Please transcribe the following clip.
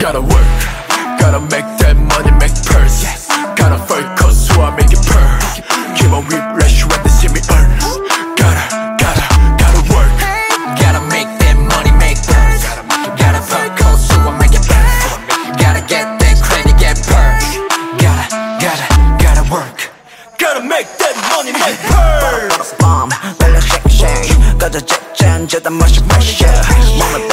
Gotta work, gotta make that money, make purse. Gotta focus so I make it purr. Keep on whiplash when they see me earn. Gotta work. Gotta make that money, make purse. Gotta focus so I make it purr. Gotta get that credit, get purse. Gotta work. Gotta make that money, make purse. Bomb, 빨리 shake shake. 꺼져 잭잔 저다 멋이 pressure.